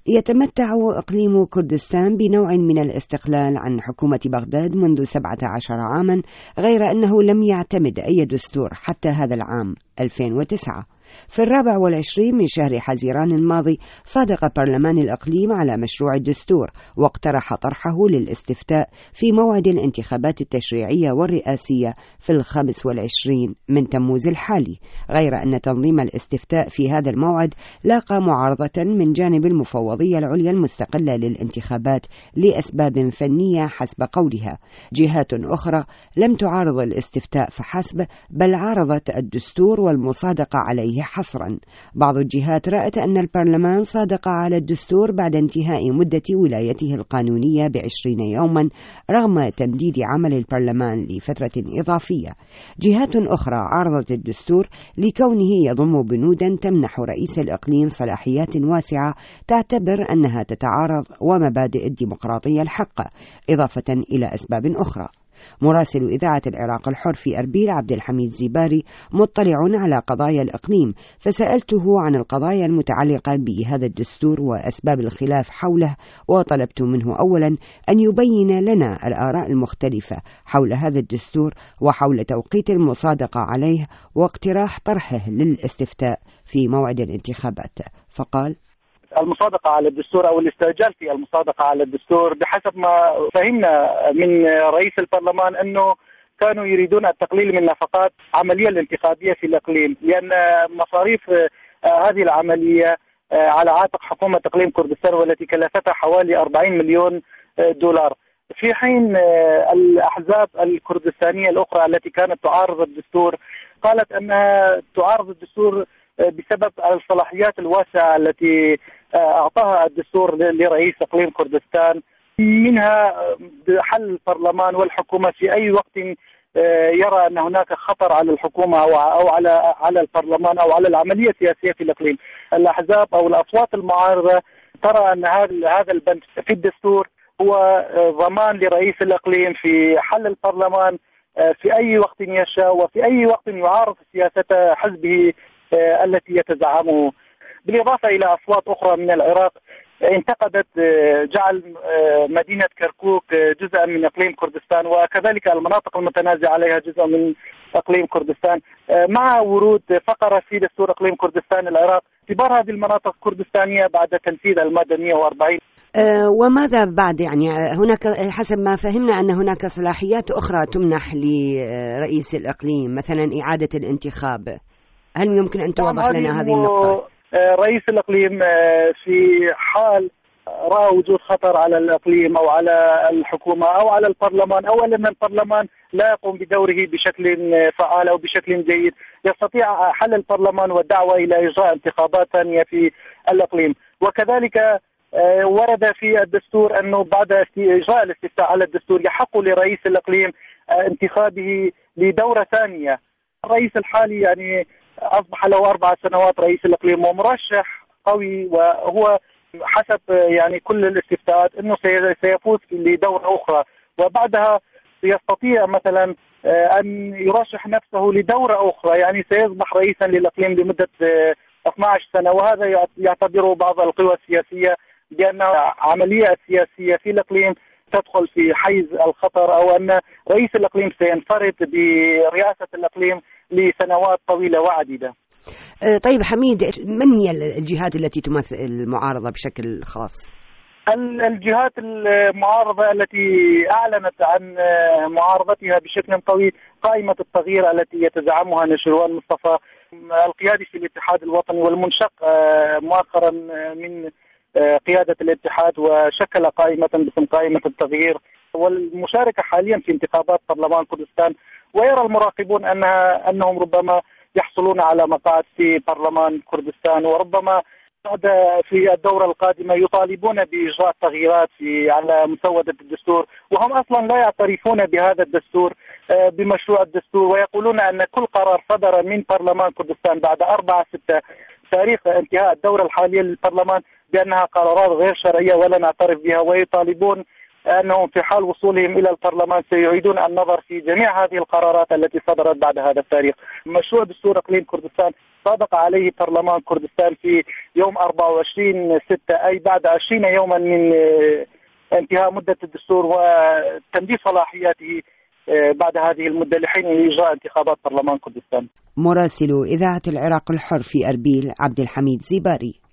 يتمتع إقليم كردستان بنوع من الاستقلال عن حكومة بغداد منذ 17 عاما، غير أنه لم يعتمد أي دستور حتى هذا العام 2009. في 24 من شهر حزيران الماضي صادق برلمان الإقليم على مشروع الدستور، واقترح طرحه للاستفتاء في موعد الانتخابات التشريعية والرئاسية في 25 من تموز الحالي، غير أن تنظيم الاستفتاء في هذا الموعد لاقى معارضة من جانب المفوضية العليا المستقلة للانتخابات لأسباب فنية حسب قولها. جهات أخرى لم تعارض الاستفتاء فحسب، بل عارضت الدستور والمصادقة عليه حصرا. بعض الجهات رأت أن البرلمان صادق على الدستور بعد انتهاء مدة ولايته القانونية ب20 يوما رغم تمديد عمل البرلمان لفترة إضافية. جهات أخرى عارضت الدستور لكونه يضم بنودا تمنح رئيس الإقليم صلاحيات واسعة تعتبر أنها تتعارض ومبادئ الديمقراطية الحقة، إضافة إلى أسباب أخرى. مراسل إذاعة العراق الحر في أربيل عبد الحميد زيباري مطلع على قضايا الإقليم، فسألته عن القضايا المتعلقة بهذا الدستور وأسباب الخلاف حوله، وطلبت منه أولا أن يبين لنا الآراء المختلفة حول هذا الدستور وحول توقيت المصادقة عليه واقتراح طرحه للاستفتاء في موعد الانتخابات. فقال: المصادقة على الدستور أو الاستعجال في المصادقة على الدستور بحسب ما فهمنا من رئيس البرلمان أنه كانوا يريدون التقليل من نفقات العملية الانتخابية في الإقليم، لأن مصاريف هذه العملية على عاتق حكومة إقليم كردستان والتي كلفتها حوالي 40 مليون دولار، في حين الأحزاب الكردستانية الأخرى التي كانت تعارض الدستور قالت أنها تعارض الدستور بسبب الصلاحيات الواسعة التي أعطاها الدستور لرئيس إقليم كردستان، منها حل البرلمان والحكومة في أي وقت يرى أن هناك خطر على الحكومة أو على البرلمان أو على العملية السياسية في الإقليم. الأحزاب أو الأصوات المعارضة ترى أن هذا البند في الدستور هو ضمان لرئيس الإقليم في حل البرلمان في أي وقت يشاء وفي أي وقت يعارض سياسة حزبه التي يتزعمه. بالإضافة إلى أصوات أخرى من العراق انتقدت جعل مدينة كركوك جزءا من إقليم كردستان، وكذلك المناطق المتنازع عليها جزء من إقليم كردستان، مع ورود فقرة في دستور إقليم كردستان العراق اعتبار هذه المناطق كردستانية بعد تنفيذ المادة 140. وماذا بعد؟ يعني هناك حسب ما فهمنا أن هناك صلاحيات أخرى تمنح لرئيس الإقليم، مثلا إعادة الانتخاب. هل يمكن أن توضح لنا هذه النقطة؟ رئيس الإقليم في حال رأى وجود خطر على الإقليم أو على الحكومة أو على البرلمان أو أن البرلمان لا يقوم بدوره بشكل فعال أو بشكل جيد، يستطيع حل البرلمان والدعوة إلى إجراء انتخابات ثانية في الإقليم. وكذلك ورد في الدستور أنه بعد إجراء الاستفتاء على الدستور يحق لرئيس الإقليم انتخابه لدورة ثانية. الرئيس الحالي يعني أصبح له 4 سنوات رئيس الإقليم ومرشح قوي، وهو حسب يعني كل الاستفتاءات أنه سيفوز لدورة أخرى، وبعدها يستطيع مثلا أن يرشح نفسه لدورة أخرى، يعني سيصبح رئيسا للإقليم لمدة 12 سنة. وهذا يعتبره بعض القوى السياسية بأن عملية السياسية في الإقليم تدخل في حيز الخطر، أو أن رئيس الإقليم سينفرد برئاسة الإقليم لسنوات طويلة وعديدة. طيب حميد، من هي الجهات التي تمثل المعارضة بشكل خاص؟ الجهات المعارضة التي أعلنت عن معارضتها بشكل قوي قائمة التغيير التي يتزعمها نشروان مصطفى القيادي في الاتحاد الوطني والمنشق مؤخرا من قيادة الاتحاد، وشكل قائمة باسم قائمة التغيير والمشاركة حاليا في انتخابات برلمان كردستان. ويرى المراقبون أنهم ربما يحصلون على مقاعد في برلمان كردستان، وربما في الدورة القادمة يطالبون بإجراء تغييرات على مسودة الدستور، وهم أصلا لا يعترفون بهذا الدستور بمشروع الدستور، ويقولون أن كل قرار صدر من برلمان كردستان بعد 4/6 تاريخ انتهاء الدورة الحالية للبرلمان بأنها قرارات غير شرعية ولا نعترف بها، ويطالبون أنهم في حال وصولهم إلى البرلمان سيعيدون النظر في جميع هذه القرارات التي صدرت بعد هذا التاريخ. مشروع دستور إقليم كردستان صادق عليه برلمان كردستان في يوم 24/6، أي بعد 20 يوما من انتهاء مدة الدستور وتمديد صلاحياته بعد هذه المدة لحين إجراء انتخابات برلمان كردستان. مراسل إذاعة العراق الحر في أربيل عبد الحميد زيباري.